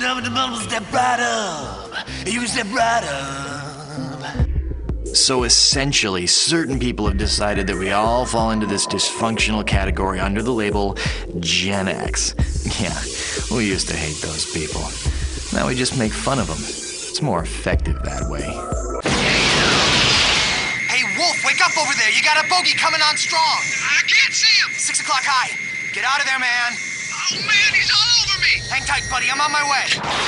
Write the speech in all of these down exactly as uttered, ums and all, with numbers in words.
step right up. You can step right up. So essentially, certain people have decided that we all fall into this dysfunctional category under the label Gen X. Yeah, we used to hate those people. Now we just make fun of them. It's more effective that way. Hey, Wolf, wake up over there. You got a bogey coming on strong. I can't see him. Six o'clock high. Get out of there, man. Oh, man, he's all over me. Hang tight, buddy. I'm on my way.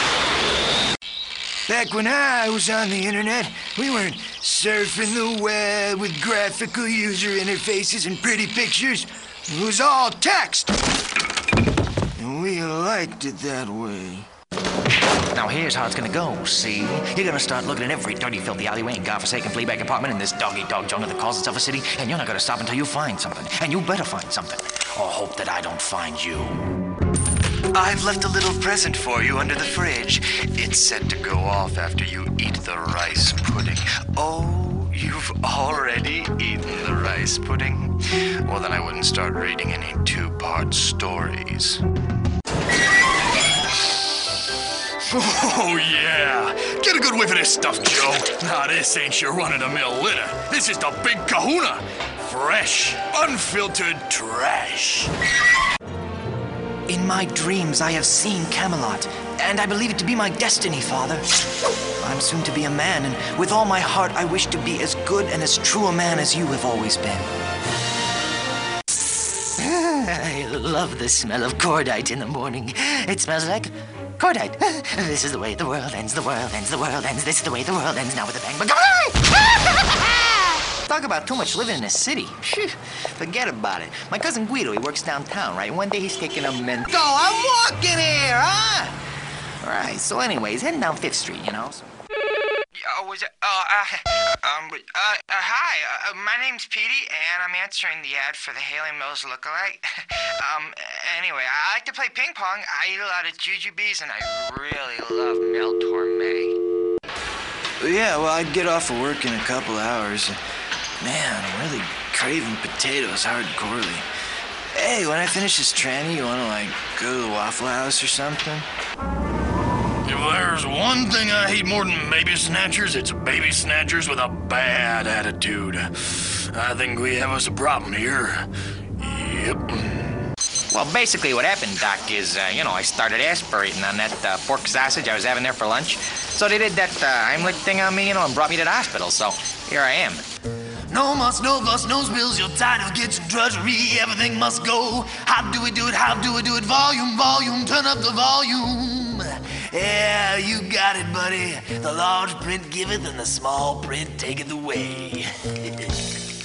Back when I was on the internet, we weren't surfing the web with graphical user interfaces and pretty pictures. It was all text. And we liked it that way. Now here's how it's gonna go, see? You're gonna start looking at every dirty, filthy alleyway and godforsaken fleabag apartment in this dog-eat-dog jungle that calls itself a city, and you're not gonna stop until you find something. And you better find something, or hope that I don't find you. I've left a little present for you under the fridge. It's set to go off after you eat the rice pudding. Oh, you've already eaten the rice pudding? Well, then I wouldn't start reading any two-part stories. Oh, yeah. Get a good whiff of this stuff, Joe. Now, this ain't your run-of-the-mill litter. This is the big kahuna. Fresh, unfiltered trash. In my dreams, I have seen Camelot, and I believe it to be my destiny, Father. I'm soon to be a man, and with all my heart, I wish to be as good and as true a man as you have always been. I love the smell of cordite in the morning. It smells like cordite. This is the way the world ends, the world ends, the world ends. This is the way the world ends now with a bang. But talk about too much living in a city. Phew, forget about it. My cousin Guido, he works downtown, right? One day he's taking a Mento. I'm walking here, huh? Right, so anyways, heading down Fifth Street, you know. So. Oh, was it? Oh, uh, um, uh, uh, hi. Uh, my name's Petey, and I'm answering the ad for the Haley Mills lookalike. um, anyway, I like to play ping pong. I eat a lot of jujubes, and I really love Mel Torme. Yeah, well, I'd get off of work in a couple hours. Man, I'm really craving potatoes hardcorely. Hey, when I finish this tranny, you wanna, like, go to the Waffle House or something? If there's one thing I hate more than baby snatchers, it's baby snatchers with a bad attitude. I think we have us a problem here. Yep. Well, basically what happened, Doc, is, uh, you know, I started aspirating on that uh, pork sausage I was having there for lunch. So they did that uh, Heimlich thing on me, you know, and brought me to the hospital. So here I am. No muss, no fuss, no spills, you're tired of kitchen drudgery, everything must go. How do we do it, how do we do it? Volume, volume, turn up the volume. Yeah, you got it, buddy. The large print giveth and the small print taketh away.